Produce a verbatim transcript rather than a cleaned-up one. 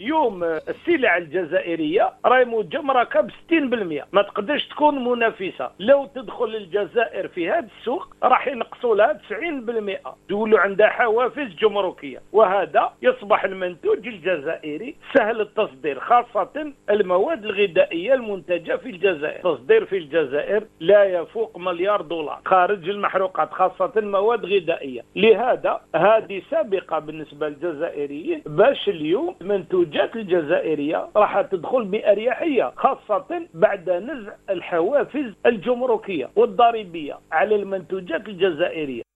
اليوم السلع الجزائرية راهي مجمركة ب ستين بالمئة، ما تقدرش تكون منافسة. لو تدخل الجزائر في هذا السوق راح ينقصوا لها تسعين بالمئة، تولوا عندها حوافز جمركية، وهذا يصبح المنتوج الجزائري سهل التصدير، خاصة المواد الغذائية المنتجة في الجزائر. تصدير في الجزائر لا يفوق مليار دولار خارج المحروقات، خاصة مواد غذائية. لهذا هذه سابقة بالنسبة للجزائريين باش اليوم المنتوجات الجزائرية راح تدخل بأريحية، خاصة بعد نزع الحوافز الجمركية والضريبية على المنتوجات الجزائرية.